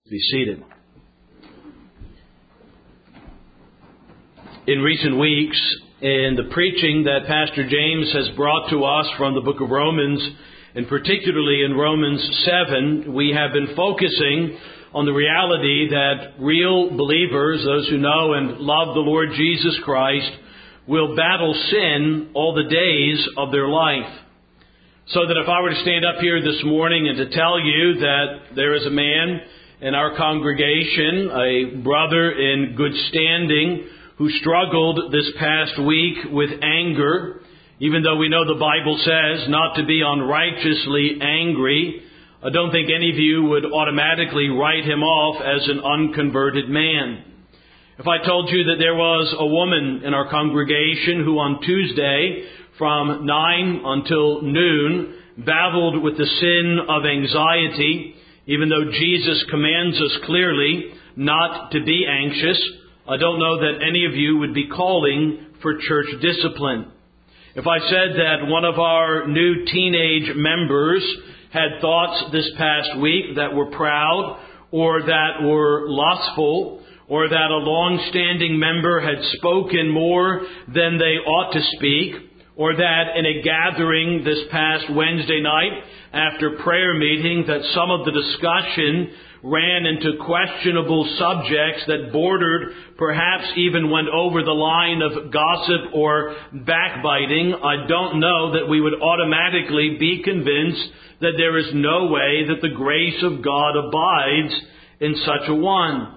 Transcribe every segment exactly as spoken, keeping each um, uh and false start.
Be seated. In recent weeks, in the preaching that Pastor James has brought to us from the book of Romans, and particularly in Romans seven, we have been focusing on the reality that real believers, those who know and love the Lord Jesus Christ, will battle sin all the days of their life. So that if I were to stand up here this morning and to tell you that there is a man in our congregation, a brother in good standing, who struggled this past week with anger, even though we know the Bible says not to be unrighteously angry, I don't think any of you would automatically write him off as an unconverted man. If I told you that there was a woman in our congregation who on Tuesday from nine until noon battled with the sin of anxiety, even though Jesus commands us clearly not to be anxious, I don't know that any of you would be calling for church discipline. If I said that one of our new teenage members had thoughts this past week that were proud or that were lustful, or that a long-standing member had spoken more than they ought to speak, or that in a gathering this past Wednesday night after prayer meeting that some of the discussion ran into questionable subjects that bordered, perhaps even went over the line of gossip or backbiting, I don't know that we would automatically be convinced that there is no way that the grace of God abides in such a one.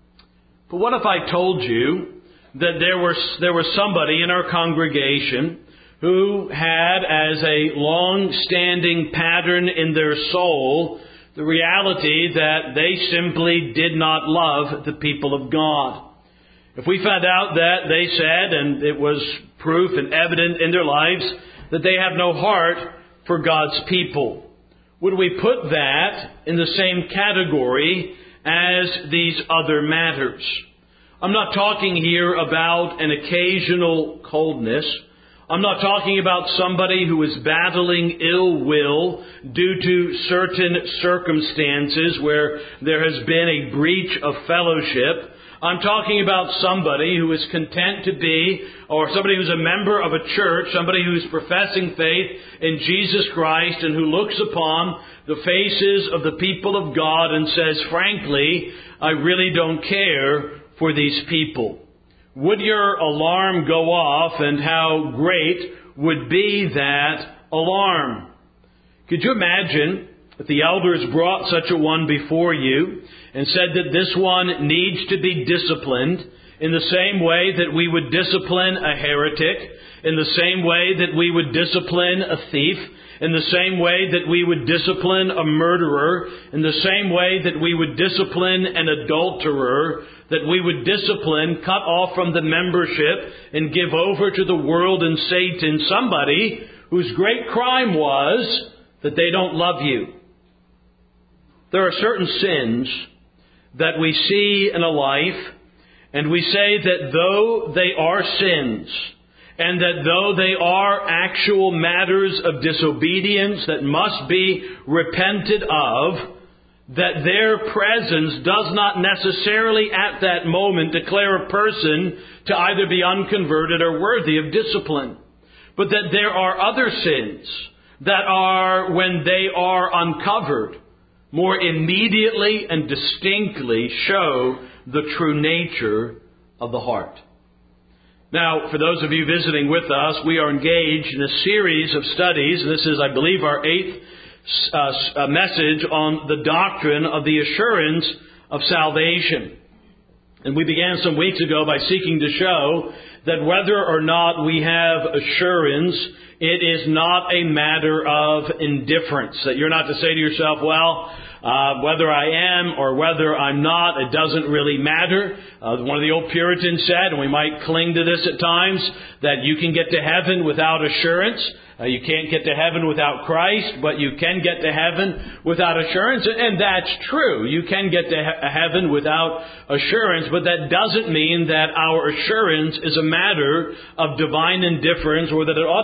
But what if I told you that there was there was somebody in our congregation who had as a long-standing pattern in their soul the reality that they simply did not love the people of God? If we found out that they said, and it was proof and evident in their lives, that they have no heart for God's people, would we put that in the same category as these other matters? I'm not talking here about an occasional coldness. I'm not talking about somebody who is battling ill will due to certain circumstances where there has been a breach of fellowship. I'm talking about somebody who is content to be, or somebody who's a member of a church, somebody who's professing faith in Jesus Christ and who looks upon the faces of the people of God and says, frankly, I really don't care for these people. Would your alarm go off, and how great would be that alarm? Could you imagine if the elders brought such a one before you and said that this one needs to be disciplined in the same way that we would discipline a heretic, in the same way that we would discipline a thief, in the same way that we would discipline a murderer, in the same way that we would discipline an adulterer, that we would discipline, cut off from the membership, and give over to the world and Satan somebody whose great crime was that they don't love you? There are certain sins that we see in a life, and we say that though they are sins, and that though they are actual matters of disobedience that must be repented of, that their presence does not necessarily at that moment declare a person to either be unconverted or worthy of discipline. But that there are other sins that are, when they are uncovered, more immediately and distinctly show the true nature of the heart. Now, for those of you visiting with us, we are engaged in a series of studies. This is, I believe, our eighth uh, message on the doctrine of the assurance of salvation. And we began some weeks ago by seeking to show that whether or not we have assurance, it is not a matter of indifference. That you're not to say to yourself, well, Uh, whether I am or whether I'm not, it doesn't really matter. Uh, one of the old Puritans said, and we might cling to this at times, that you can get to heaven without assurance. Uh, you can't get to heaven without Christ, but you can get to heaven without assurance. And that's true. You can get to he- heaven without assurance, but that doesn't mean that our assurance is a matter of divine indifference, or that it ought to be a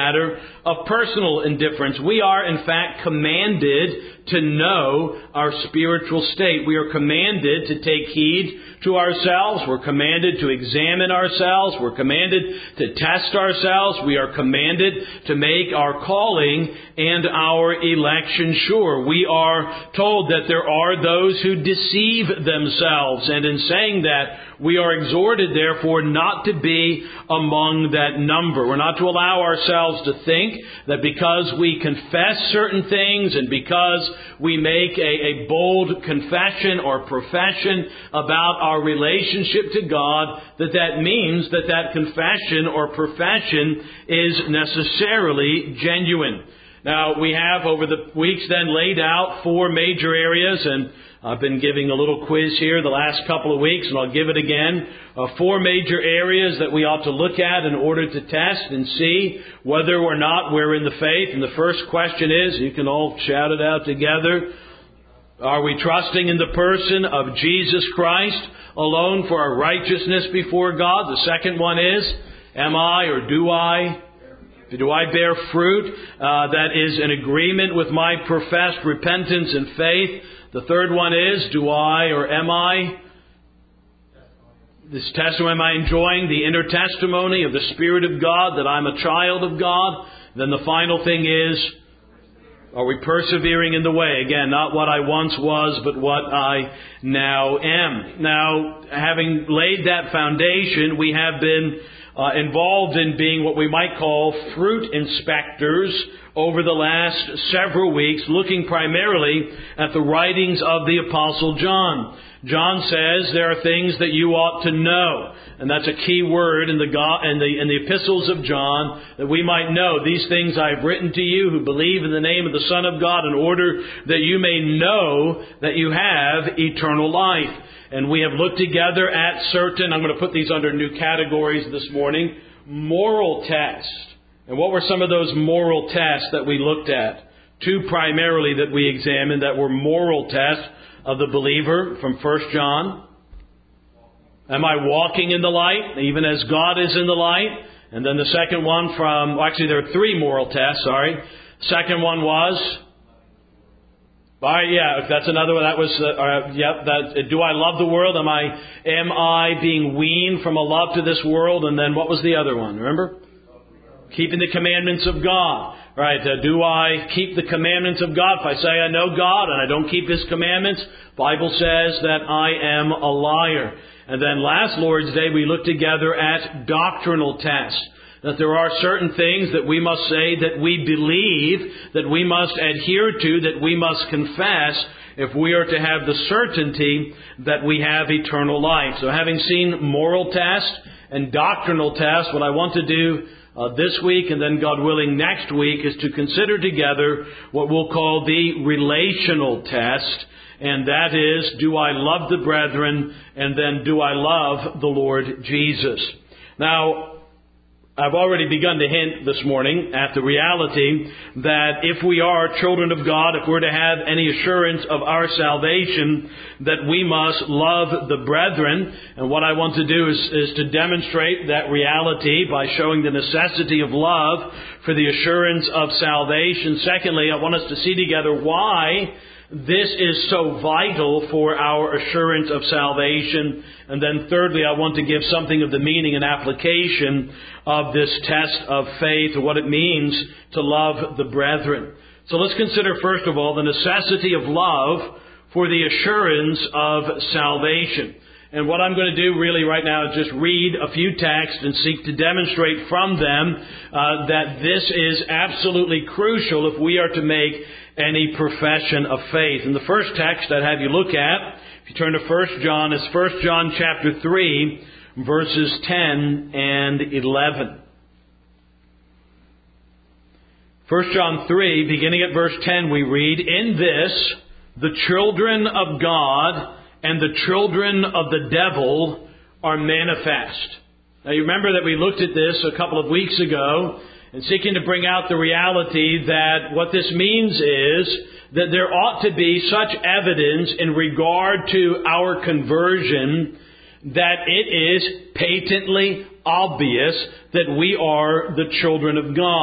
matter of personal indifference. We are, in fact, commanded to know our spiritual state. We are commanded to take heed to ourselves. We're commanded to examine ourselves. We're commanded to test ourselves. We are commanded to make our calling and our election sure. We are told that there are those who deceive themselves. And in saying that, we are exhorted, therefore, not to be among that number. We're not to allow ourselves to think that because we confess certain things and because we make a, a bold confession or profession about our relationship to God, that that means that that confession or profession is necessarily genuine. Now, we have over the weeks then laid out four major areas, and I've been giving a little quiz here the last couple of weeks, and I'll give it again. Uh, four major areas that we ought to look at in order to test and see whether or not we're in the faith. And the first question is, you can all shout it out together, are we trusting in the person of Jesus Christ alone for our righteousness before God? The second one is, am I or do I Do I bear fruit uh, that is in agreement with my professed repentance and faith? The third one is, do I or am I, this testimony, am I enjoying the inner testimony of the Spirit of God that I'm a child of God? Then the final thing is, are we persevering in the way? Again, not what I once was, but what I now am. Now, having laid that foundation, we have been Uh, involved in being what we might call fruit inspectors over the last several weeks, looking primarily at the writings of the Apostle John. John says there are things that you ought to know, and that's a key word in the, in the in the epistles of John, that we might know. These things I've written to you who believe in the name of the Son of God, in order that you may know that you have eternal life. And we have looked together at certain, I'm going to put these under new categories this morning, moral tests. And what were some of those moral tests that we looked at? Two primarily that we examined that were moral tests of the believer from First John. Am I walking in the light, even as God is in the light? And then the second one from, well, actually there are three moral tests, sorry. Second one was, all right, yeah, that's another one. That was, uh, uh, yep. That, uh, do I love the world? Am I, am I being weaned from a love to this world? And then what was the other one? Remember, keeping the commandments of God. Right? Uh, do I keep the commandments of God? If I say I know God and I don't keep His commandments, Bible says that I am a liar. And then last Lord's Day we looked together at doctrinal tests. That there are certain things that we must say, that we believe, that we must adhere to, that we must confess if we are to have the certainty that we have eternal life. So having seen moral tests and doctrinal tests, what I want to do uh, this week and then God willing next week is to consider together what we'll call the relational test. And that is, do I love the brethren? And then, do I love the Lord Jesus? Now, I've already begun to hint this morning at the reality that if we are children of God, if we're to have any assurance of our salvation, that we must love the brethren. And what I want to do is, is to demonstrate that reality by showing the necessity of love for the assurance of salvation. Secondly, I want us to see together why this is so vital for our assurance of salvation. And then thirdly, I want to give something of the meaning and application of this test of faith, or what it means to love the brethren. So let's consider first of all the necessity of love for the assurance of salvation. And what I'm going to do really right now is just read a few texts and seek to demonstrate from them uh, that this is absolutely crucial if we are to make any profession of faith. And the first text I'd have you look at, if you turn to First John, is First John chapter three, verses ten and eleven. First John three, beginning at verse ten, we read, "In this, the children of God and the children of the devil are manifest." Now you remember that we looked at this a couple of weeks ago, and seeking to bring out the reality that what this means is that there ought to be such evidence in regard to our conversion that it is patently obvious that we are the children of God.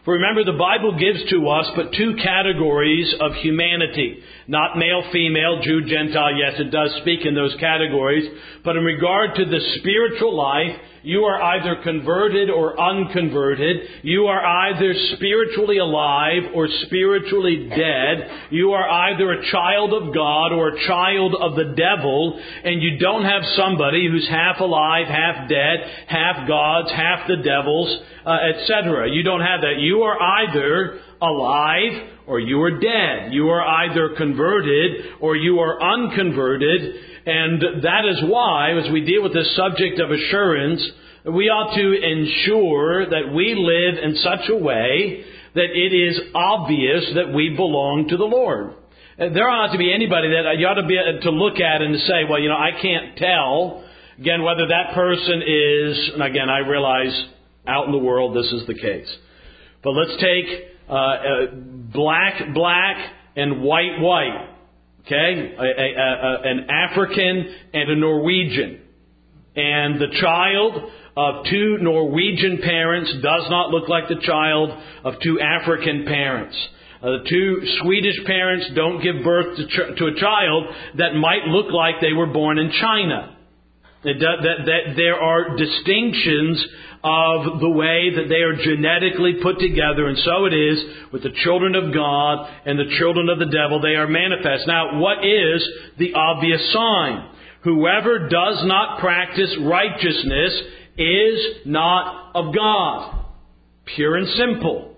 For remember, the Bible gives to us but two categories of humanity. Not male, female, Jew, Gentile. Yes, it does speak in those categories. But in regard to the spiritual life, you are either converted or unconverted. You are either spiritually alive or spiritually dead. You are either a child of God or a child of the devil. And you don't have somebody who's half alive, half dead, half God's, half the devil's, uh, et cetera. You don't have that. You are either alive or you are dead. You are either converted or you are unconverted. And that is why, as we deal with this subject of assurance, we ought to ensure that we live in such a way that it is obvious that we belong to the Lord. There ought not to be anybody that you ought to be to look at and to say, well, you know, I can't tell, again, whether that person is, and again, I realize out in the world this is the case. But let's take uh, uh, black, black, and white, white. Okay? A, a, a, an African and a Norwegian. And the child of two Norwegian parents does not look like the child of two African parents. Uh, the two Swedish parents don't give birth to, ch- to a child that might look like they were born in China. It does, that, that there are distinctions of the way that they are genetically put together, and so it is with the children of God and the children of the devil. They are manifest. Now, what is the obvious sign? Whoever does not practice righteousness is not of God. Pure and simple.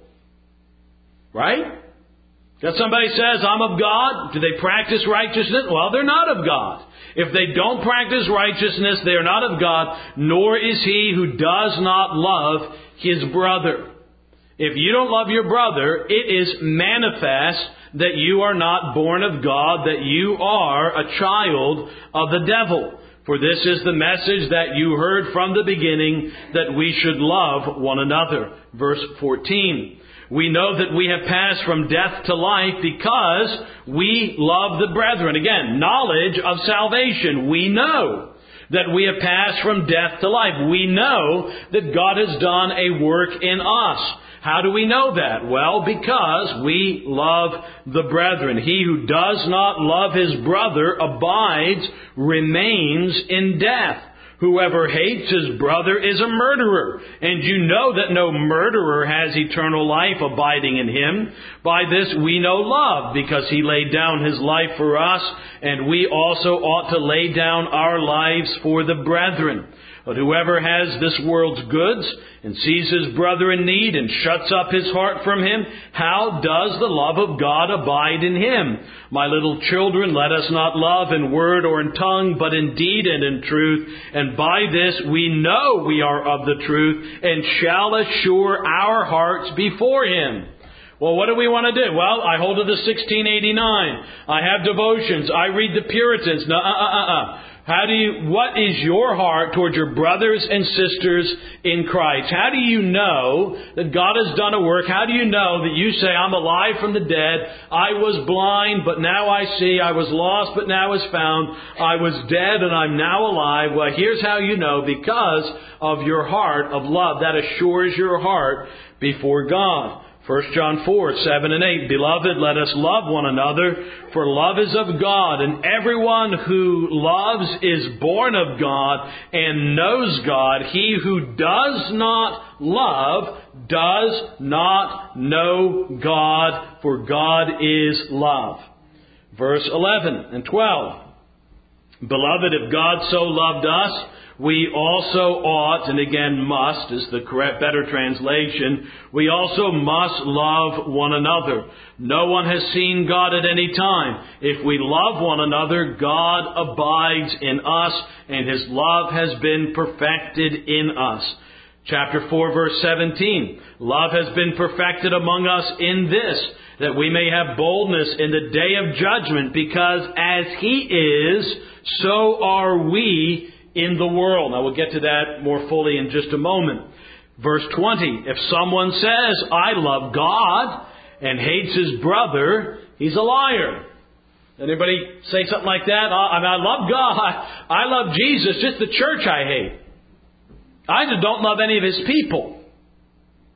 Right? That somebody says, I'm of God. Do they practice righteousness? Well, they're not of God. If they don't practice righteousness, they are not of God, nor is he who does not love his brother. If you don't love your brother, it is manifest that you are not born of God, that you are a child of the devil. For this is the message that you heard from the beginning, that we should love one another. Verse fourteen. We know that we have passed from death to life because we love the brethren. Again, knowledge of salvation. We know that we have passed from death to life. We know that God has done a work in us. How do we know that? Well, because we love the brethren. He who does not love his brother abides, remains in death. Whoever hates his brother is a murderer, and you know that no murderer has eternal life abiding in him. By this we know love, because he laid down his life for us, and we also ought to lay down our lives for the brethren. But whoever has this world's goods and sees his brother in need and shuts up his heart from him, how does the love of God abide in him? My little children, let us not love in word or in tongue, but in deed and in truth. And by this we know we are of the truth and shall assure our hearts before him. Well, what do we want to do? Well, I hold to the sixteen eighty-nine. I have devotions. I read the Puritans. No, uh, uh, uh, uh. How do you, what is your heart toward your brothers and sisters in Christ? How do you know that God has done a work? How do you know that you say, I'm alive from the dead, I was blind, but now I see, I was lost, but now is found, I was dead, and I'm now alive? Well, here's how you know, because of your heart of love. That assures your heart before God. First John four, seven and eight. Beloved, let us love one another, for love is of God, and everyone who loves is born of God and knows God. He who does not love does not know God, for God is love. Verse eleven and twelve. Beloved, if God so loved us, we also ought, and again must is the correct, better translation, we also must love one another. No one has seen God at any time. If we love one another, God abides in us, and his love has been perfected in us. Chapter four, verse seventeen. Love has been perfected among us in this, that we may have boldness in the day of judgment, because as he is, so are we in the world. Now we'll get to that more fully in just a moment. Verse twenty, if someone says, I love God, and hates his brother, he's a liar. Anybody say something like that? I, mean, I love God, I love Jesus, just the church I hate. I just don't love any of his people.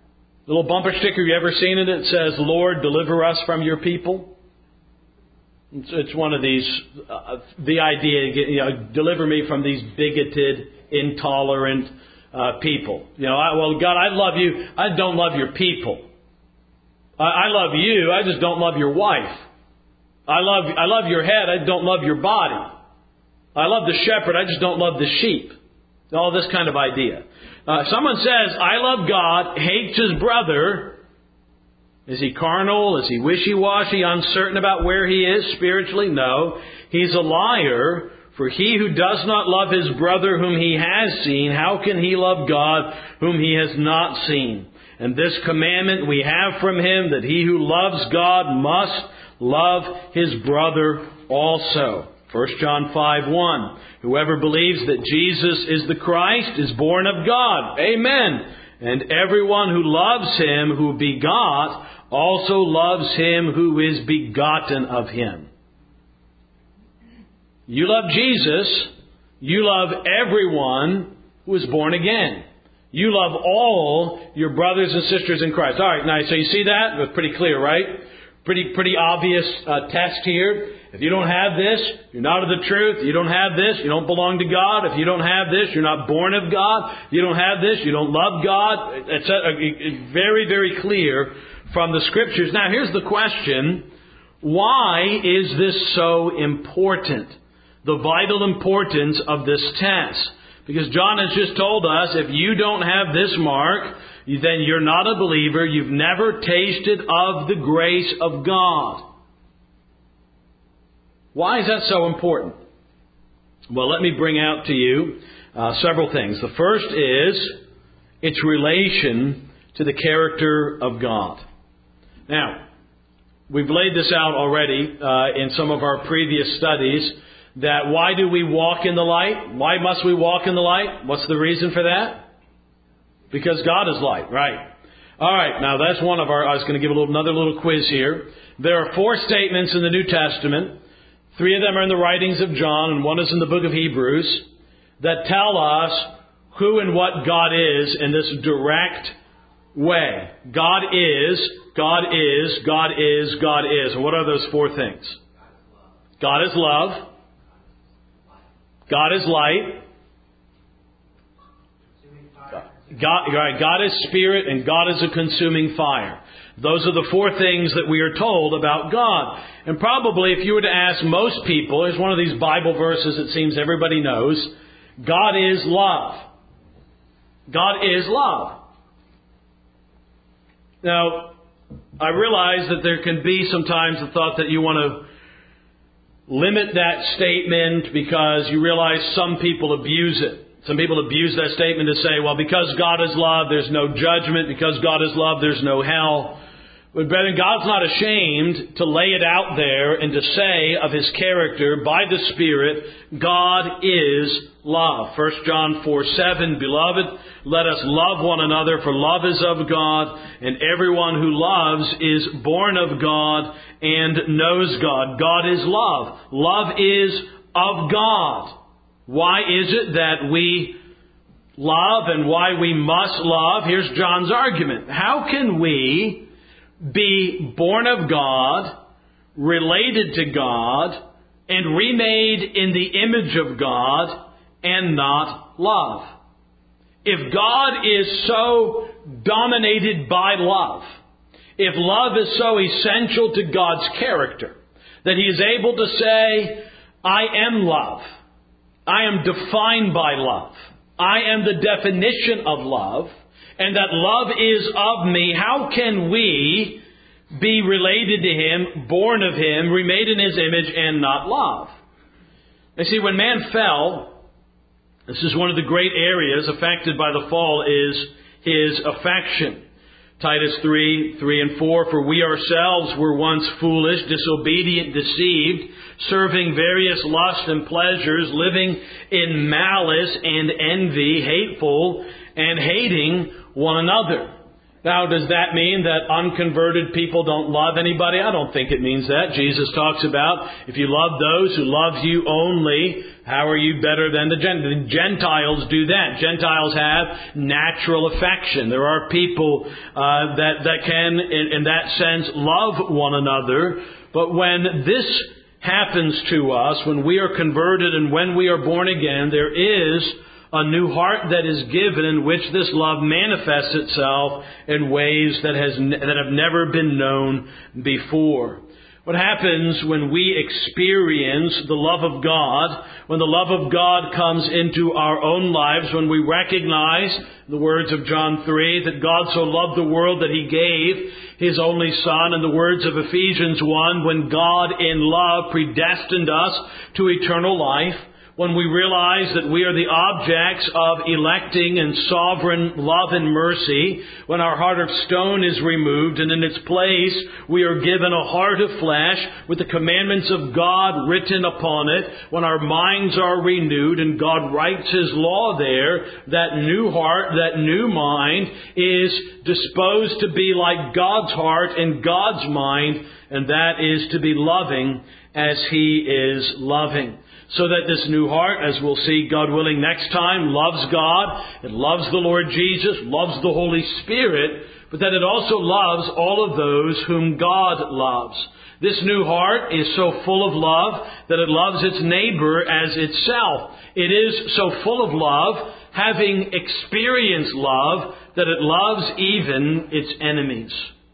Little bumper sticker, you ever seen it? It says, Lord, deliver us from your people. It's, it's one of these, uh, the idea, you know, deliver me from these bigoted, intolerant uh, people. You know, I, well, God, I love you. I don't love your people. I, I love you. I just don't love your wife. I love, I love your head. I don't love your body. I love the shepherd. I just don't love the sheep. All this kind of idea. Uh, someone says, I love God, hates his brother. Is he carnal? Is he wishy-washy, uncertain about where he is spiritually? No. He's a liar. For he who does not love his brother whom he has seen, how can he love God whom he has not seen? And this commandment we have from him, that he who loves God must love his brother also. First John five one. Whoever believes that Jesus is the Christ is born of God. Amen. And everyone who loves him who begot also loves him who is begotten of him. You love Jesus. You love everyone who is born again. You love all your brothers and sisters in Christ. All right, now, so you see that? It was pretty clear, right? Pretty, pretty obvious uh, test here. If you don't have this, you're not of the truth. You don't have this, you don't belong to God. If you don't have this, you're not born of God. If you don't have this, you don't love God. It's a, very, very clear from the Scriptures. Now, here's the question. Why is this so important? The vital importance of this test. Because John has just told us, if you don't have this mark, then you're not a believer. You've never tasted of the grace of God. Why is that so important? Well, let me bring out to you uh, several things. The first is its relation to the character of God. Now, we've laid this out already uh, in some of our previous studies, that why do we walk in the light? Why must we walk in the light? What's the reason for that? Because God is light, right? All right, now that's one of our, I was going to give a little, another little quiz here. There are four statements in the New Testament. Three of them are in the writings of John, and one is in the book of Hebrews, that tell us who and what God is in this direct way. God is, God is, God is, God is. And what are those four things? God is love. God is light. God, right, God is spirit, and God is a consuming fire. Those are the four things that we are told about God. And probably if you were to ask most people, there's one of these Bible verses it seems everybody knows, God is love. God is love. Now, I realize that there can be sometimes the thought that you want to limit that statement because you realize some people abuse it. Some people abuse that statement to say, well, because God is love, there's no judgment. Because God is love, there's no hell. But brethren, God's not ashamed to lay it out there and to say of His character by the Spirit, God is love. First John four seven, Beloved, let us love one another, for love is of God, and everyone who loves is born of God and knows God. God is love. Love is of God. Why is it that we love and why we must love? Here's John's argument. How can we be born of God, related to God, and remade in the image of God, and not love? If God is so dominated by love, if love is so essential to God's character, that He is able to say, I am love. I am defined by love. I am the definition of love. And that love is of me. How can we be related to Him, born of Him, remade in His image, and not love? You see, when man fell, this is one of the great areas affected by the fall, is his affection. Titus three, three and four, For we ourselves were once foolish, disobedient, deceived, serving various lusts and pleasures, living in malice and envy, hateful, and hating one another. Now, does that mean that unconverted people don't love anybody? I don't think it means that. Jesus talks about, if you love those who love you only, how are you better than the Gentiles? Gentiles do that. Gentiles have natural affection. There are people uh, that, that can, in, in that sense, love one another. But when this happens to us, when we are converted and when we are born again, there is a new heart that is given in which this love manifests itself in ways that has that have never been known before. What happens when we experience the love of God, when the love of God comes into our own lives, when we recognize the words of John three, that God so loved the world that He gave His only Son, and the words of Ephesians one, when God in love predestined us to eternal life, when we realize that we are the objects of electing and sovereign love and mercy, when our heart of stone is removed and in its place we are given a heart of flesh with the commandments of God written upon it, when our minds are renewed and God writes His law there, that new heart, that new mind is disposed to be like God's heart and God's mind, and that is to be loving as He is loving. So that this new heart, as we'll see, God willing, next time, loves God, it loves the Lord Jesus, loves the Holy Spirit, but that it also loves all of those whom God loves. This new heart is so full of love that it loves its neighbor as itself. It is so full of love, having experienced love, that it loves even its enemies.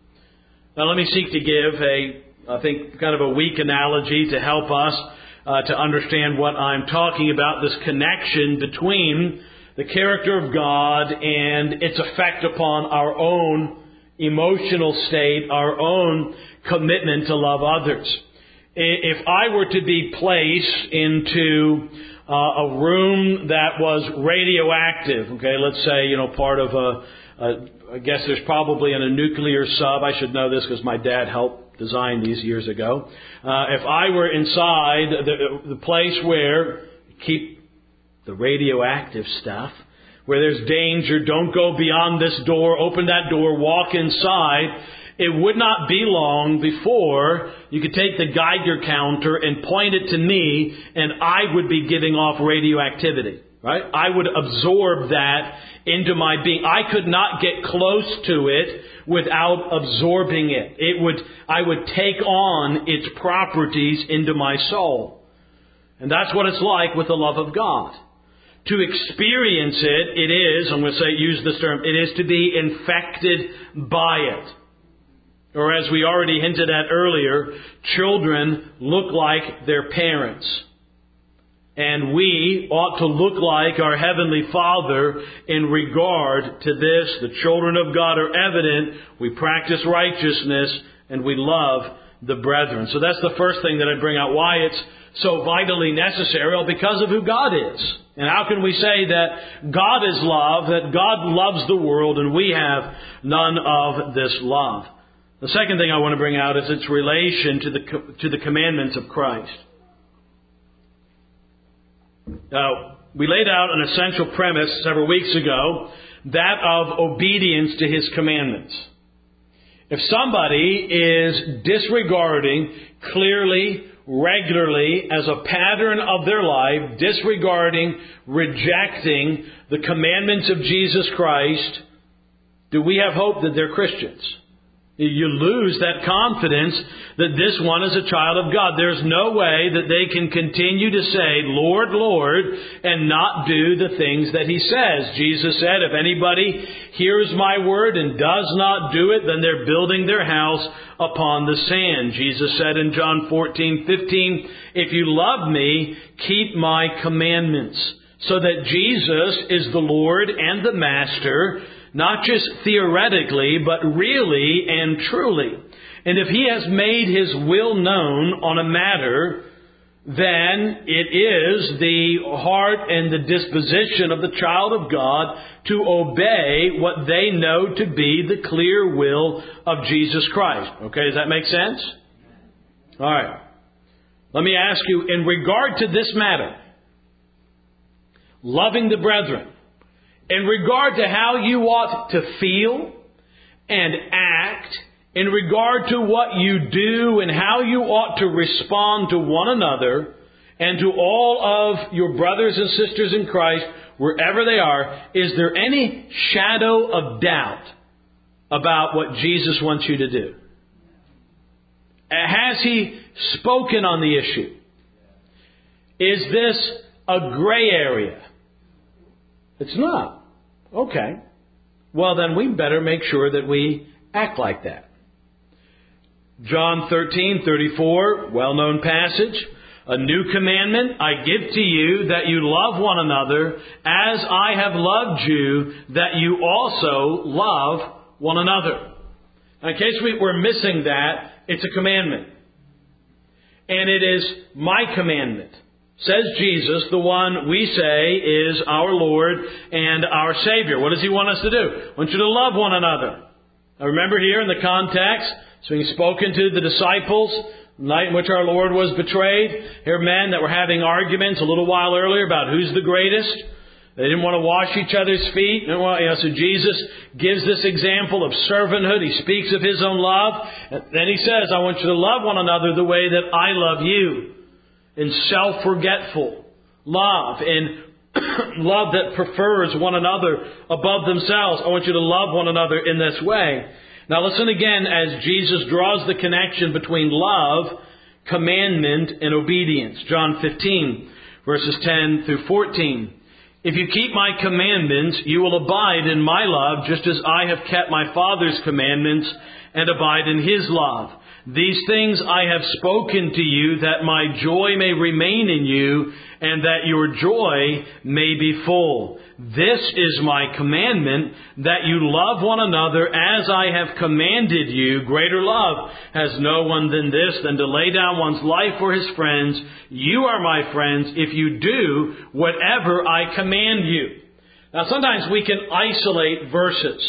Now let me seek to give a, I think, kind of a weak analogy to help us Uh, to understand what I'm talking about, this connection between the character of God and its effect upon our own emotional state, our own commitment to love others. If I were to be placed into uh, a room that was radioactive, okay, let's say, you know, part of a, a I guess there's probably in a nuclear sub, I should know this because my dad helped design these years ago. Uh, if I were inside the, the place where you keep the radioactive stuff, where there's danger, don't go beyond this door, open that door, walk inside, it would not be long before you could take the Geiger counter and point it to me, and I would be giving off radioactivity. Right? I would absorb that into my being. I could not get close to it without absorbing it. It would, I would take on its properties into my soul. And that's what it's like with the love of God. To experience it, it is, I'm going to say, use this term, it is to be infected by it. Or as we already hinted at earlier, children look like their parents. And we ought to look like our Heavenly Father in regard to this. The children of God are evident. We practice righteousness and we love the brethren. So that's the first thing that I bring out. Why it's so vitally necessary? Well, because of who God is. And how can we say that God is love, that God loves the world, and we have none of this love? The second thing I want to bring out is its relation to the to the commandments of Christ. Now, we laid out an essential premise several weeks ago, that of obedience to His commandments. If somebody is disregarding clearly, regularly, as a pattern of their life, disregarding, rejecting the commandments of Jesus Christ, do we have hope that they're Christians? You lose that confidence that this one is a child of God. There's no way that they can continue to say, Lord, Lord, and not do the things that He says. Jesus said, if anybody hears my word and does not do it, then they're building their house upon the sand. Jesus said in John fourteen fifteen, if you love me, keep my commandments. So that Jesus is the Lord and the Master, not just theoretically, but really and truly. And if He has made His will known on a matter, then it is the heart and the disposition of the child of God to obey what they know to be the clear will of Jesus Christ. Okay, does that make sense? All right. Let me ask you, in regard to this matter, loving the brethren, in regard to how you ought to feel and act in regard to what you do and how you ought to respond to one another and to all of your brothers and sisters in Christ, wherever they are, is there any shadow of doubt about what Jesus wants you to do? Has He spoken on the issue? Is this a gray area? It's not. Okay. Well, then we better make sure that we act like that. John thirteen thirty-four, well-known passage. A new commandment I give to you, that you love one another as I have loved you, that you also love one another. Now, in case we, we're missing that, it's a commandment. And it is my commandment, says Jesus, the one we say is our Lord and our Savior. What does He want us to do? I want you to love one another. Now remember here in the context, it's being spoken to the disciples, the night in which our Lord was betrayed. Here are men that were having arguments a little while earlier about who's the greatest. They didn't want to wash each other's feet. You know, so Jesus gives this example of servanthood. He speaks of His own love. And then He says, I want you to love one another the way that I love you. In self-forgetful love. In love that prefers one another above themselves. I want you to love one another in this way. Now listen again as Jesus draws the connection between love, commandment, and obedience. John fifteen, verses ten through fourteen. If you keep my commandments, you will abide in my love, just as I have kept my Father's commandments and abide in His love. These things I have spoken to you, that my joy may remain in you, and that your joy may be full. This is my commandment, that you love one another as I have commanded you. Greater love has no one than this, than to lay down one's life for his friends. You are my friends if you do whatever I command you. Now sometimes we can isolate verses.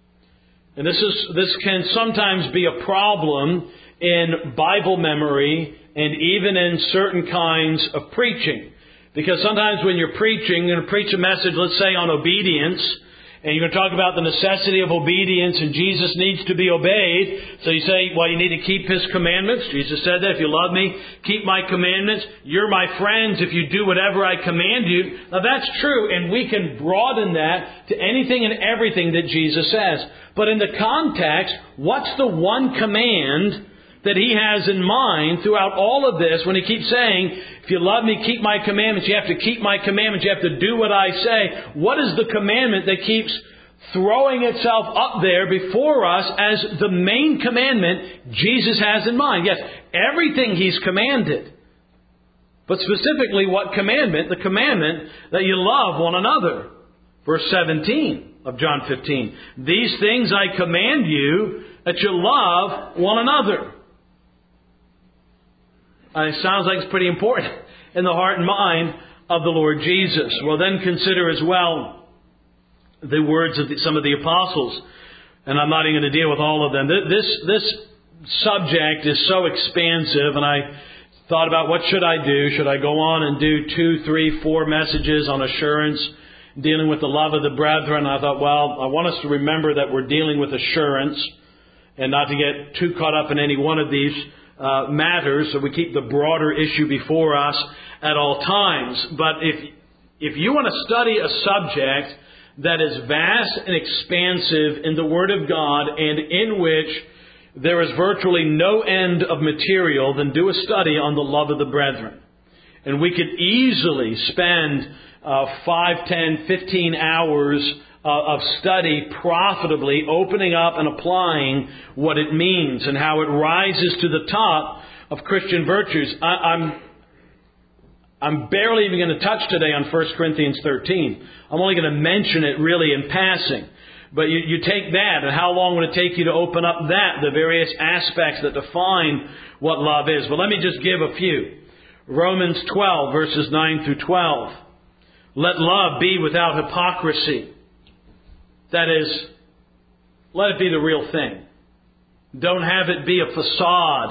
And this is this can sometimes be a problem in Bible memory and even in certain kinds of preaching. Because sometimes when you're preaching, you're going to preach a message, let's say, on obedience, and you're going to talk about the necessity of obedience, and Jesus needs to be obeyed. So you say, well, you need to keep His commandments. Jesus said that, if you love me, keep my commandments. You're my friends if you do whatever I command you. Now that's true, and we can broaden that to anything and everything that Jesus says. But in the context, what's the one command that He has in mind throughout all of this when He keeps saying, if you love me, keep my commandments. You have to keep my commandments. You have to do what I say. What is the commandment that keeps throwing itself up there before us as the main commandment Jesus has in mind? Yes, everything He's commanded. But specifically, what commandment? The commandment that you love one another. Verse seventeen of John fifteen. These things I command you, that you love one another. Uh, it sounds like it's pretty important in the heart and mind of the Lord Jesus. Well, then consider as well the words of the, some of the apostles. And I'm not even going to deal with all of them. This, this subject is so expansive, and I thought about what should I do? Should I go on and do two, three, four messages on assurance, dealing with the love of the brethren? I thought, well, I want us to remember that we're dealing with assurance and not to get too caught up in any one of these Uh, matters, so we keep the broader issue before us at all times. But if if you want to study a subject that is vast and expansive in the Word of God and in which there is virtually no end of material, then do a study on the love of the brethren. And we could easily spend uh, five, ten, fifteen hours Uh, of study profitably, opening up and applying what it means and how it rises to the top of Christian virtues. I, I'm I'm barely even going to touch today on First Corinthians thirteen. I'm only going to mention it really in passing. But you, you take that, and how long would it take you to open up that, the various aspects that define what love is? But let me just give a few. Romans twelve, verses nine through twelve. Let love be without hypocrisy. That is, let it be the real thing. Don't have it be a facade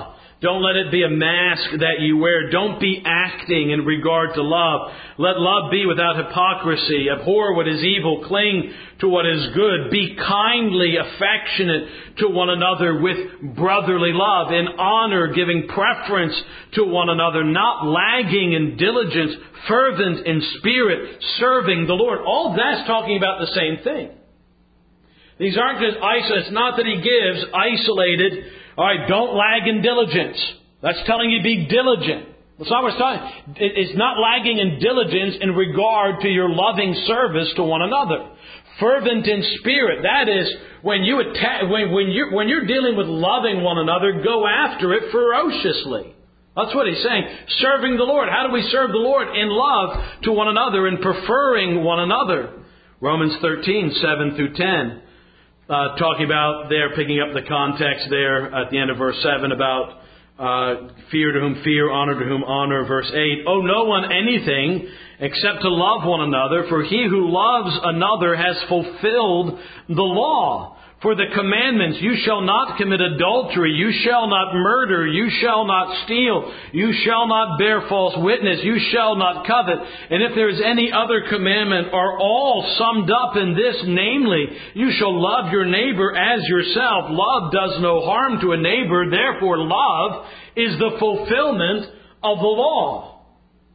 Don't let it be a mask that you wear. Don't be acting in regard to love. Let love be without hypocrisy. Abhor what is evil. Cling to what is good. Be kindly affectionate to one another with brotherly love. In honor, giving preference to one another. Not lagging in diligence. Fervent in spirit. Serving the Lord. All that's talking about the same thing. These aren't just isolated. It's not that He gives isolated. All right, don't lag in diligence. That's telling you be diligent. That's not what it's talking. It's not lagging in diligence in regard to your loving service to one another. Fervent in spirit. That is, when you attack, when when you when you're dealing with loving one another, go after it ferociously. That's what he's saying. Serving the Lord. How do we serve the Lord? In love to one another and preferring one another. Romans thirteen, seven through ten. Uh, talking about there, picking up the context there at the end of verse seven about uh, fear to whom fear, honor to whom honor. Verse eight, owe no one anything except to love one another, for he who loves another has fulfilled the law. For the commandments, you shall not commit adultery, you shall not murder, you shall not steal, you shall not bear false witness, you shall not covet. And if there is any other commandment, are all summed up in this, namely, you shall love your neighbor as yourself. Love does no harm to a neighbor, therefore love is the fulfillment of the law.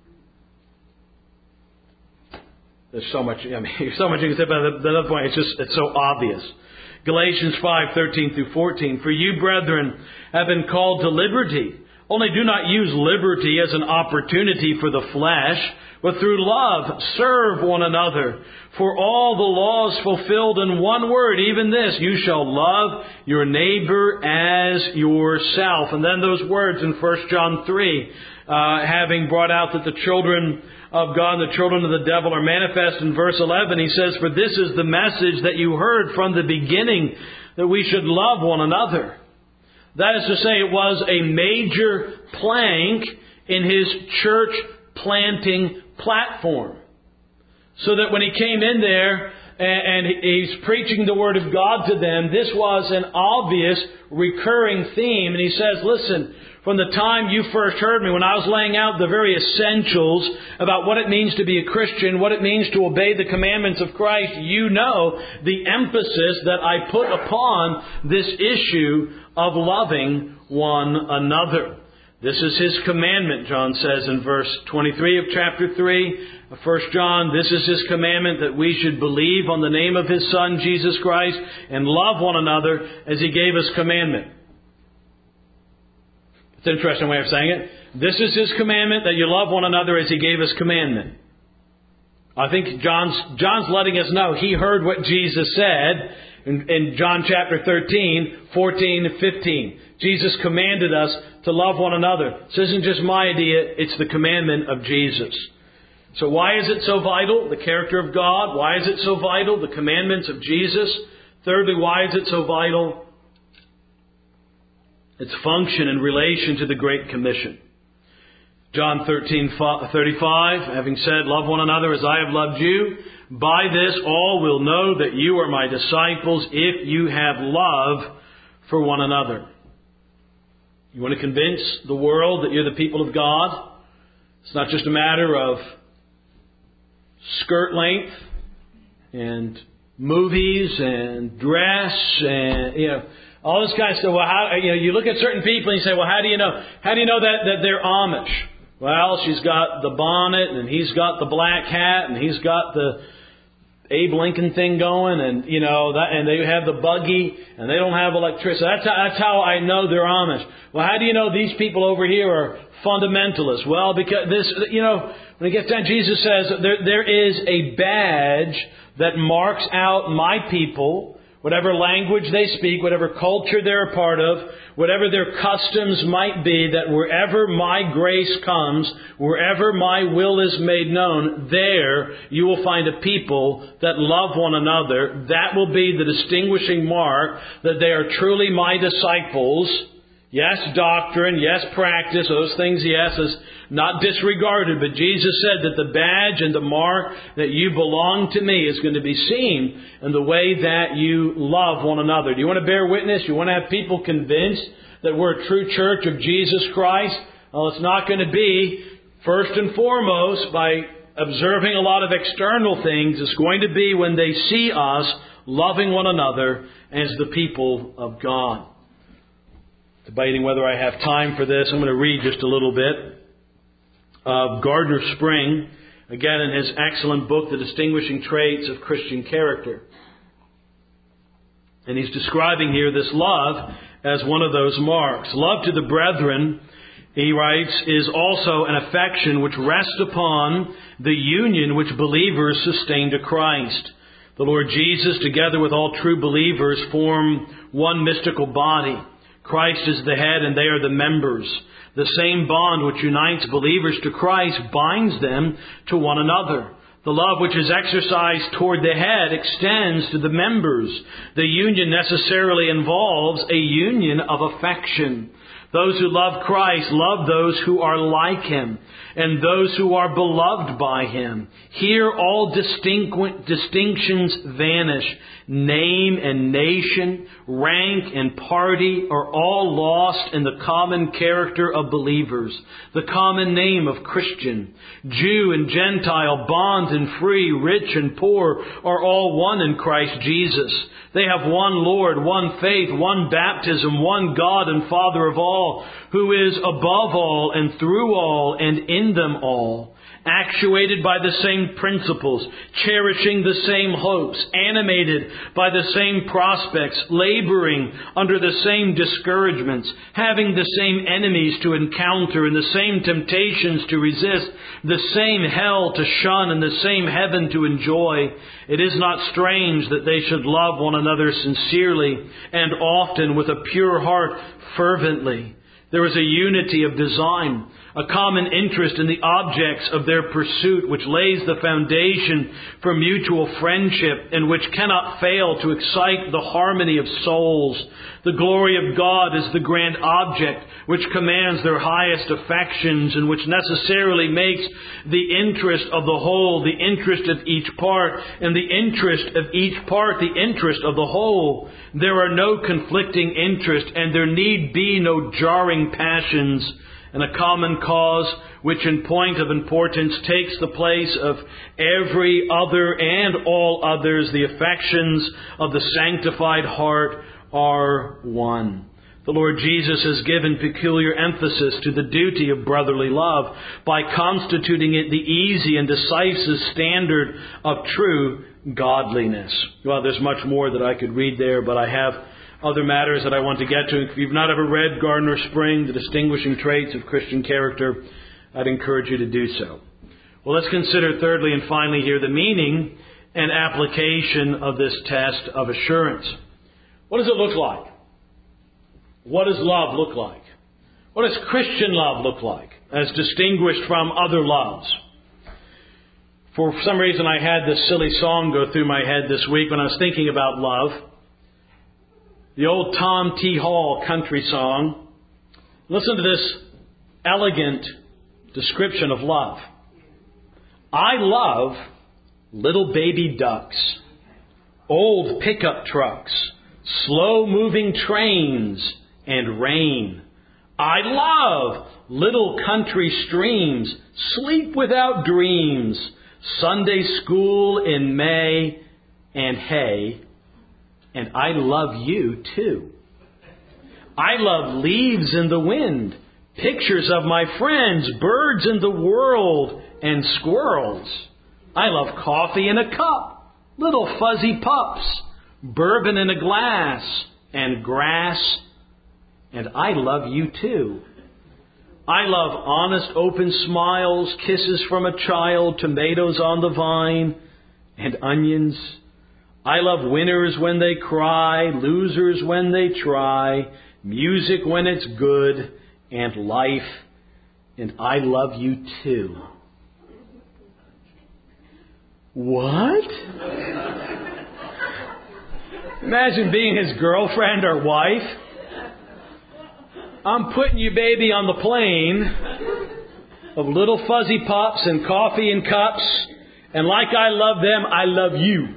There's so much, I mean, so much you can say about the other point. It's just, it's so obvious. Galatians five, thirteen through fourteen. For you, brethren, have been called to liberty. Only do not use liberty as an opportunity for the flesh, but through love serve one another. For all the law is fulfilled in one word, even this, you shall love your neighbor as yourself. And then those words in First John three, uh, having brought out that the children of God and the children of the devil are manifest in verse eleven. He says, for this is the message that you heard from the beginning, that we should love one another. That is to say, it was a major plank in His church planting platform. So that when He came in there and He's preaching the Word of God to them, this was an obvious recurring theme. And He says, listen, from the time you first heard me, when I was laying out the very essentials about what it means to be a Christian, what it means to obey the commandments of Christ, you know the emphasis that I put upon this issue of loving one another. This is His commandment, John says in verse twenty-three of chapter three of First John. This is His commandment, that we should believe on the name of His Son, Jesus Christ, and love one another as He gave us commandment. It's an interesting way of saying it. This is His commandment, that you love one another as He gave us commandment. I think John's, John's letting us know he heard what Jesus said in, in John chapter thirteen, fourteen, and fifteen. Jesus commanded us to love one another. This isn't just my idea, it's the commandment of Jesus. So why is it so vital? The character of God. Why is it so vital? The commandments of Jesus. Thirdly, why is it so vital? Its function in relation to the Great Commission. John thirteen thirty-five, having said, love one another as I have loved you, by this all will know that you are my disciples if you have love for one another. You want to convince the world that you're the people of God? It's not just a matter of skirt length and movies and dress and, you know, all this kind of stuff. Well, how, you know, you look at certain people and you say, well, how do you know? How do you know that, that they're Amish? Well, she's got the bonnet and he's got the black hat and he's got the Abe Lincoln thing going, and you know that, and they have the buggy and they don't have electricity. That's how, that's how I know they're Amish. Well, how do you know these people over here are fundamentalists? Well, because this, you know, when it gets down, Jesus says there there is a badge that marks out my people. Whatever language they speak, whatever culture they're a part of, whatever their customs might be, that wherever my grace comes, wherever my will is made known, there you will find a people that love one another. That will be the distinguishing mark that they are truly my disciples. Yes, doctrine, yes, practice, those things, yes, is not disregarded. But Jesus said that the badge and the mark that you belong to me is going to be seen in the way that you love one another. Do you want to bear witness? You want to have people convinced that we're a true church of Jesus Christ? Well, it's not going to be, first and foremost, by observing a lot of external things. It's going to be when they see us loving one another as the people of God. Debating whether I have time for this, I'm going to read just a little bit of Gardner Spring, again in his excellent book, The Distinguishing Traits of Christian Character. And he's describing here this love as one of those marks. Love to the brethren, he writes, is also an affection which rests upon the union which believers sustain to Christ. The Lord Jesus, together with all true believers, form one mystical body. Christ is the head and they are the members. The same bond which unites believers to Christ binds them to one another. The love which is exercised toward the head extends to the members. The union necessarily involves a union of affection. Those who love Christ love those who are like Him, and those who are beloved by Him. Here all distinct, distinctions vanish. Name and nation, rank and party are all lost in the common character of believers, the common name of Christian. Jew and Gentile, bond and free, rich and poor are all one in Christ Jesus. They have one Lord, one faith, one baptism, one God and Father of all, who is above all and through all and in them all, actuated by the same principles, cherishing the same hopes, animated by the same prospects, laboring under the same discouragements, having the same enemies to encounter and the same temptations to resist, the same hell to shun and the same heaven to enjoy. It is not strange that they should love one another sincerely and often with a pure heart fervently. There is a unity of design, a common interest in the objects of their pursuit, which lays the foundation for mutual friendship and which cannot fail to excite the harmony of souls. The glory of God is the grand object which commands their highest affections and which necessarily makes the interest of the whole the interest of each part, and the interest of each part the interest of the whole. There are no conflicting interests, and there need be no jarring passions, and a common cause which in point of importance takes the place of every other and all others. The affections of the sanctified heart are one. The Lord Jesus has given peculiar emphasis to the duty of brotherly love by constituting it the easy and decisive standard of true godliness. Well, there's much more that I could read there, but I have other matters that I want to get to. If you've not ever read Gardner Spring, The Distinguishing Traits of Christian Character, I'd encourage you to do so. Well, let's consider thirdly and finally here the meaning and application of this test of assurance. What does it look like? What does love look like? What does Christian love look like as distinguished from other loves? For some reason I had this silly song go through my head this week when I was thinking about love. The old Tom T. Hall country song. Listen to this elegant description of love. I love little baby ducks, old pickup trucks, slow-moving trains, and rain. I love little country streams, sleep without dreams, Sunday school in May, and hay. And I love you too. I love leaves in the wind, pictures of my friends, birds in the world, and squirrels. I love coffee in a cup, little fuzzy pups, bourbon in a glass, and grass. And I love you too. I love honest open smiles, kisses from a child, tomatoes on the vine, and onions. I love winners when they cry, losers when they try, music when it's good, and life. And I love you too. What? Imagine being his girlfriend or wife. I'm putting you, baby, on the plane of little fuzzy pups and coffee in cups. And like I love them, I love you.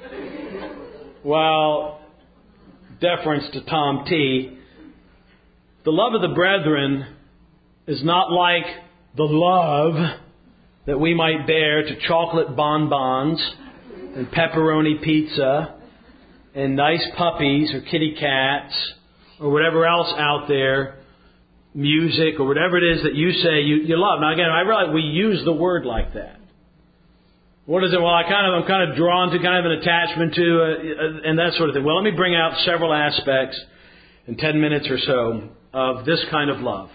Well, deference to Tom T. The love of the brethren is not like the love that we might bear to chocolate bonbons and pepperoni pizza and nice puppies or kitty cats or whatever else out there, music or whatever it is that you say you, you love. Now again, I realize we use the word like that. What is it? Well, I kind of, I'm kind of drawn to, kind of an attachment to, uh, and that sort of thing. Well, let me bring out several aspects in ten minutes or so of this kind of love.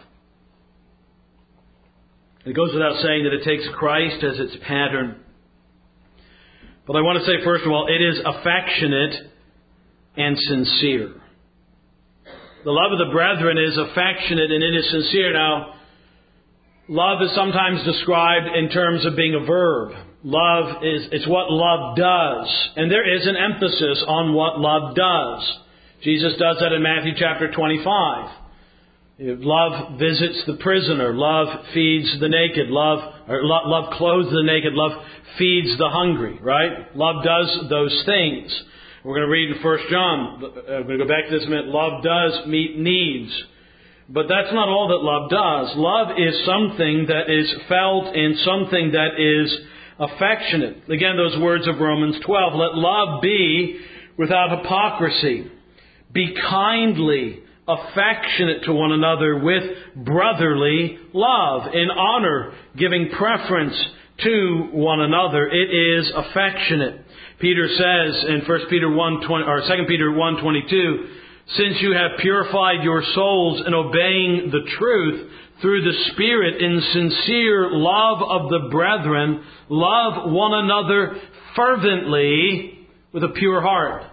It goes without saying that it takes Christ as its pattern. But I want to say, first of all, it is affectionate and sincere. The love of the brethren is affectionate and it is sincere. Now, love is sometimes described in terms of being a verb. Love is, it's what love does. And there is an emphasis on what love does. Jesus does that in Matthew chapter twenty-five. Love visits the prisoner. Love feeds the naked. Love, or love, love clothes the naked. Love feeds the hungry, right? Love does those things. We're going to read in First John. I'm going to go back to this a minute. Love does meet needs. But that's not all that love does. Love is something that is felt and something that is affectionate. Again, those words of Romans twelve. Let love be without hypocrisy. Be kindly affectionate to one another with brotherly love, in honor, giving preference to one another. It is affectionate. Peter says in First Peter one twenty or Second Peter one twenty-two, since you have purified your souls in obeying the truth through the Spirit in sincere love of the brethren, love one another fervently with a pure heart.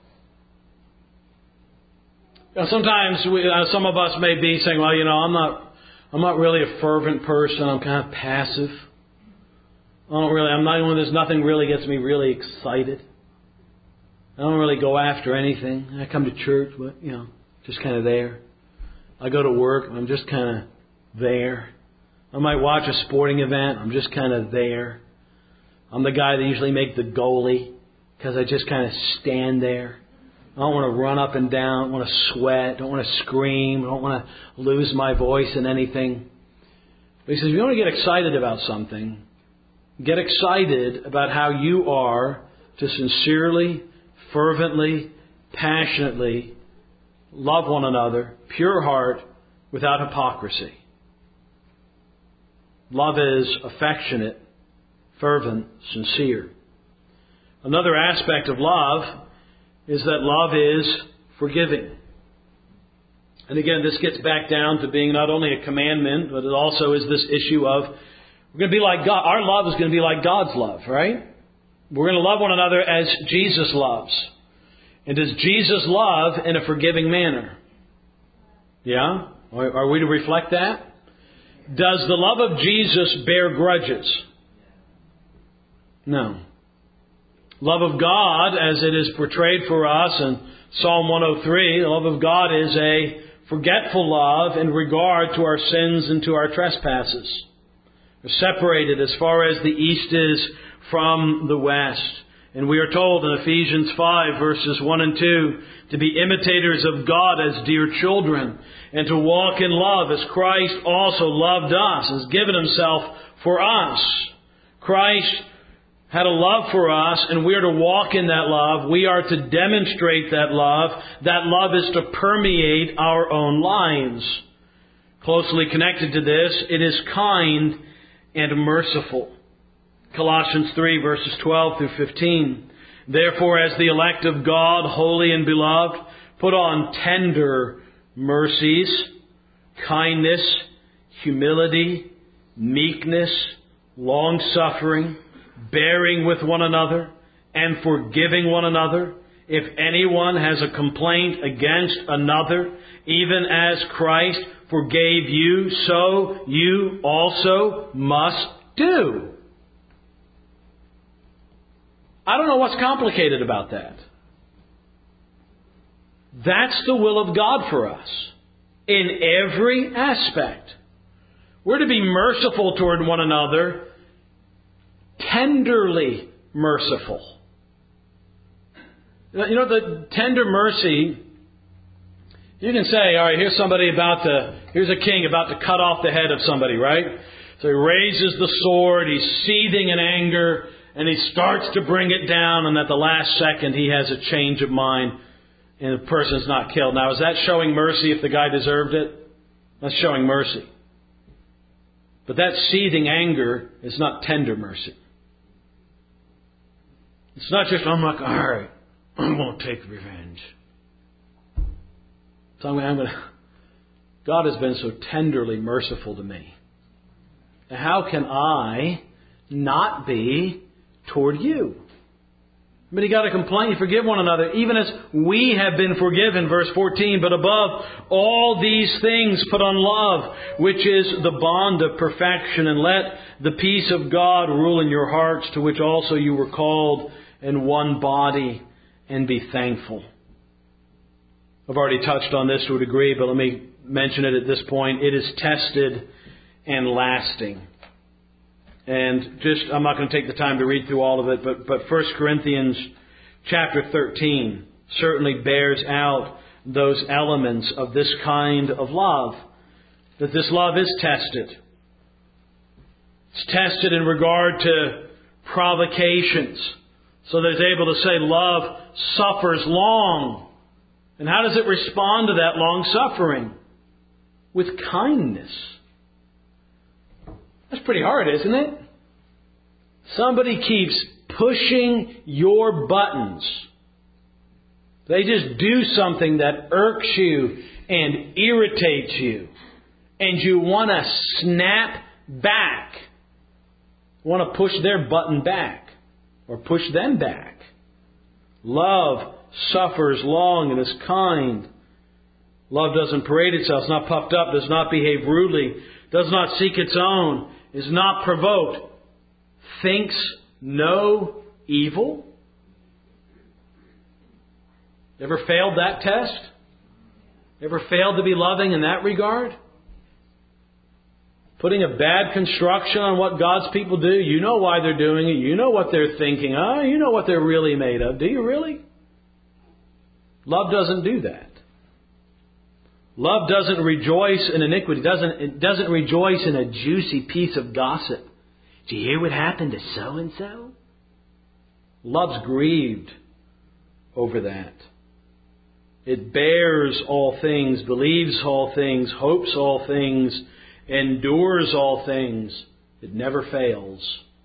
Now, sometimes we, uh, some of us may be saying, well, you know, I'm not, I'm not really a fervent person. I'm kind of passive. I don't really, I'm not one, there's nothing really gets me really excited. I don't really go after anything. I come to church, but, you know, just kind of there. I go to work, I'm just kind of there. I might watch a sporting event, I'm just kind of there. I'm the guy that usually make the goalie because I just kind of stand there. I don't want to run up and down, I don't want to sweat, don't want to scream, I don't want to lose my voice in anything. But he says, if you want to get excited about something, get excited about how you are to sincerely, fervently, passionately love one another, pure heart, without hypocrisy. Love is affectionate, fervent, sincere. Another aspect of love is that love is forgiving. And again, this gets back down to being not only a commandment, but it also is this issue of we're going to be like God. Our love is going to be like God's love, right? We're going to love one another as Jesus loves. And does Jesus love in a forgiving manner? Yeah? Are we to reflect that? Does the love of Jesus bear grudges? No. Love of God, as it is portrayed for us in Psalm one oh three, the love of God is a forgetful love in regard to our sins and to our trespasses. We're separated as far as the east is from the west. And we are told in Ephesians five, verses one and two, to be imitators of God as dear children, and to walk in love as Christ also loved us, has given Himself for us. Christ had a love for us, and we are to walk in that love. We are to demonstrate that love. That love is to permeate our own lives. Closely connected to this, it is kind and merciful. Colossians three, verses twelve through fifteen. Therefore, as the elect of God, holy and beloved, put on tender mercies, kindness, humility, meekness, long-suffering, bearing with one another, and forgiving one another. If anyone has a complaint against another, even as Christ forgave you, so you also must do. I don't know what's complicated about that. That's the will of God for us in every aspect. We're to be merciful toward one another, tenderly merciful. You know, the tender mercy You can say, all right, here's somebody about to, here's a king about to cut off the head of somebody, right? So he raises the sword, he's seething in anger, and he starts to bring it down, and at the last second he has a change of mind, and the person's not killed. Now, is that showing mercy if the guy deserved it? That's showing mercy. But that seething anger is not tender mercy. It's not just, I'm like, all right, I won't take revenge. So I'm, I'm going to, God has been so tenderly merciful to me. How can I not be toward you? But you got to complain, you forgive one another, even as we have been forgiven, verse fourteen. But above all these things put on love, which is the bond of perfection. And let the peace of God rule in your hearts, to which also you were called in one body, and be thankful. I've already touched on this to a degree, but let me mention it at this point. It is tested and lasting. And just, I'm not going to take the time to read through all of it, but, but First Corinthians chapter thirteen certainly bears out those elements of this kind of love. That this love is tested. It's tested in regard to provocations. So that it's able to say love suffers long. And how does it respond to that long suffering? With kindness. That's pretty hard, isn't it? Somebody keeps pushing your buttons. They just do something that irks you and irritates you. And you want to snap back. You want to push their button back. Or push them back. Love suffers long and is kind. Love doesn't parade itself, is not puffed up, does not behave rudely, does not seek its own, is not provoked, thinks no evil. Ever failed that test? Ever failed to be loving in that regard? Putting a bad construction on what God's people do. You know why they're doing it. You know what they're thinking. Oh, you know what they're really made of. Do you really? Love doesn't do that. Love doesn't rejoice in iniquity. Doesn't, it doesn't rejoice in a juicy piece of gossip. Did you hear what happened to so-and-so? Love's grieved over that. It bears all things, believes all things, hopes all things, endures all things. It never fails.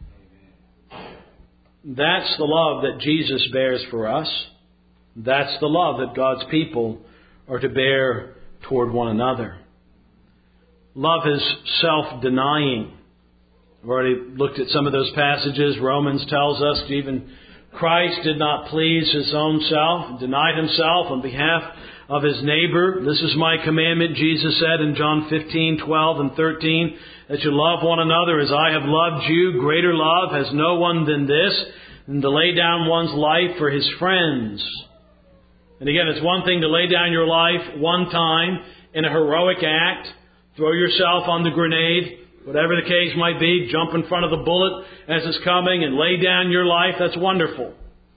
That's the love that Jesus bears for us. That's the love that God's people are to bear toward one another. Love is self-denying. We've already looked at some of those passages. Romans tells us even Christ did not please His own self, denied Himself on behalf of His neighbor. This is my commandment, Jesus said in John fifteen, twelve and thirteen, that you love one another as I have loved you. Greater love has no one than this, than to lay down one's life for his friends. And again, it's one thing to lay down your life one time in a heroic act, throw yourself on the grenade, whatever the case might be, jump in front of the bullet as it's coming and lay down your life. That's wonderful.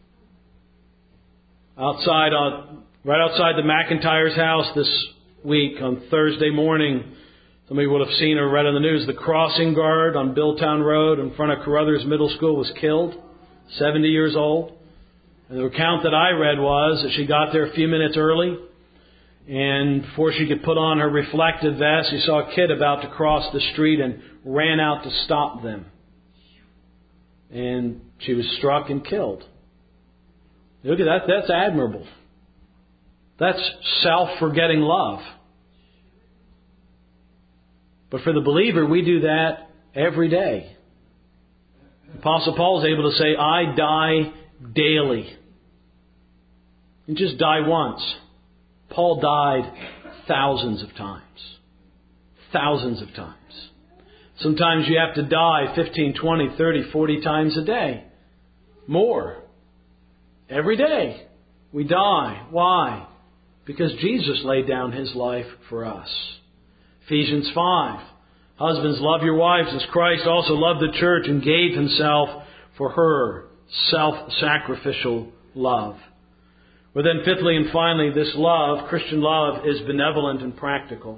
Outside, uh, right outside the McIntyre's house this week on Thursday morning, somebody would have seen or read on the news, the crossing guard on Billtown Road in front of Carruthers Middle School was killed, seventy years old. And the account that I read was that she got there a few minutes early, and before she could put on her reflective vest, she saw a kid about to cross the street and ran out to stop them. And she was struck and killed. Look at that. That's admirable. That's self-forgetting love. But for the believer, we do that every day. Apostle Paul is able to say, I die daily. And just die once. Paul died thousands of times. Thousands of times. Sometimes you have to die fifteen, twenty, thirty, forty times a day. More. Every day we die. Why? Because Jesus laid down His life for us. Ephesians five. Husbands, love your wives as Christ also loved the church and gave Himself for her. Self-sacrificial love. But then fifthly and finally, this love, Christian love, is benevolent and practical.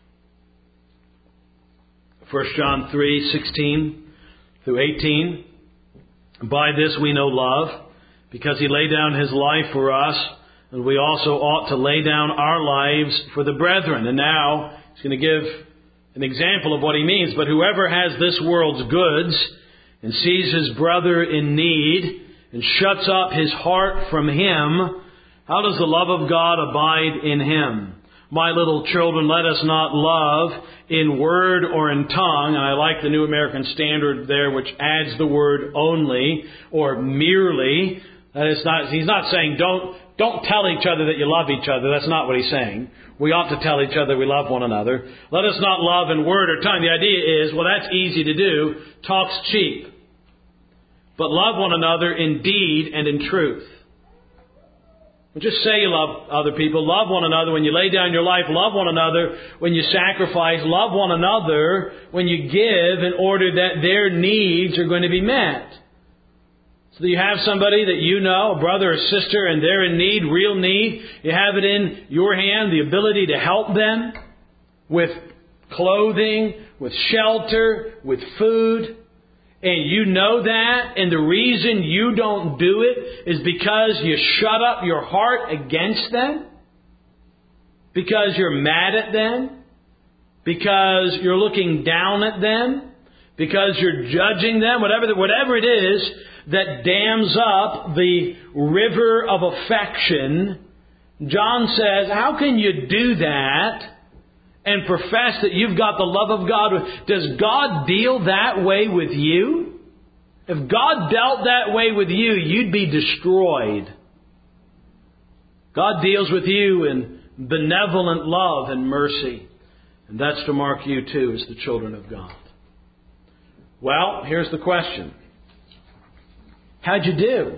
First John three, sixteen through eighteen. By this we know love, because He laid down His life for us, and we also ought to lay down our lives for the brethren. And now He's going to give an example of what He means. But whoever has this world's goods and sees his brother in need and shuts up his heart from him, how does the love of God abide in him? My little children, let us not love in word or in tongue. And I like the New American Standard there, which adds the word only or merely. That is not, he's not saying don't, don't tell each other that you love each other. That's not what he's saying. We ought to tell each other we love one another. Let us not love in word or tongue. The idea is, well, that's easy to do. Talk's cheap. But love one another in deed and in truth. Well, just say you love other people. Love one another when you lay down your life. Love one another when you sacrifice. Love one another when you give in order that their needs are going to be met. So that you have somebody that you know, a brother or sister, and they're in need, real need. You have it in your hand, the ability to help them with clothing, with shelter, with food. And you know that, and the reason you don't do it is because you shut up your heart against them? Because you're mad at them? Because you're looking down at them? Because you're judging them? Whatever, whatever it is that dams up the river of affection, John says, how can you do that and profess that you've got the love of God? Does God deal that way with you? If God dealt that way with you, you'd be destroyed. God deals with you in benevolent love and mercy. And that's to mark you too as the children of God. Well, here's the question. How'd you do?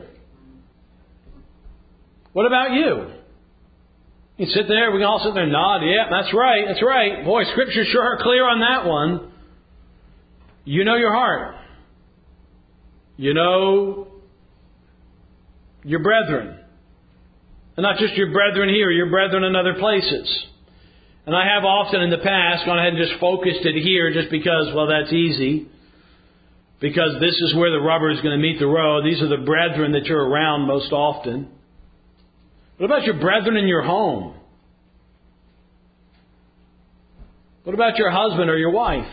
What about you? You sit there, we can all sit there and nod. Yeah, that's right, that's right. Boy, Scripture's sure clear on that one. You know your heart. You know your brethren. And not just your brethren here, your brethren in other places. And I have often in the past gone ahead and just focused it here just because, well, that's easy. Because this is where the rubber is going to meet the road. These are the brethren that you're around most often. What about your brethren in your home? What about your husband or your wife?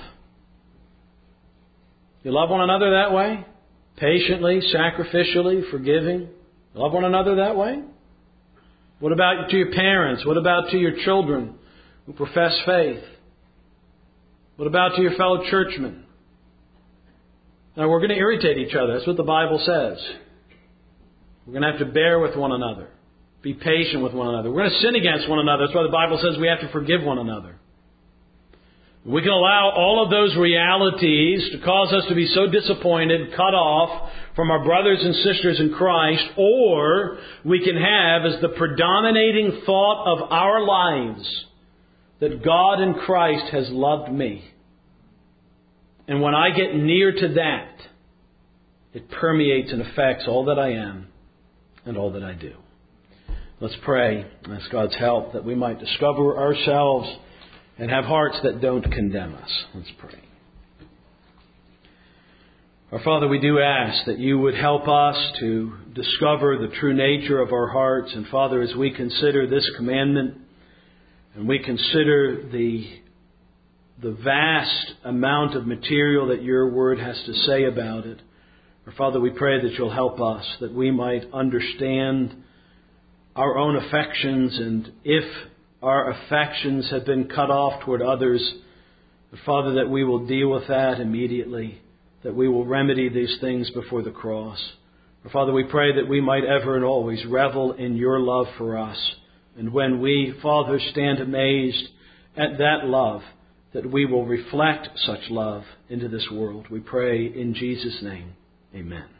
You love one another that way? Patiently, sacrificially, forgiving? You love one another that way? What about to your parents? What about to your children who profess faith? What about to your fellow churchmen? Now, we're going to irritate each other. That's what the Bible says. We're going to have to bear with one another. Be patient with one another. We're going to sin against one another. That's why the Bible says we have to forgive one another. We can allow all of those realities to cause us to be so disappointed, cut off from our brothers and sisters in Christ, or we can have as the predominating thought of our lives that God in Christ has loved me. And when I get near to that, it permeates and affects all that I am and all that I do. Let's pray and ask God's help that we might discover ourselves and have hearts that don't condemn us. Let's pray. Our Father, we do ask that you would help us to discover the true nature of our hearts. And Father, as we consider this commandment and we consider the, the vast amount of material that your word has to say about it, our Father, we pray that you'll help us, that we might understand our own affections, and if our affections have been cut off toward others, Father, that we will deal with that immediately, that we will remedy these things before the cross. Father, we pray that we might ever and always revel in your love for us. And when we, Father, stand amazed at that love, that we will reflect such love into this world. We pray in Jesus' name. Amen.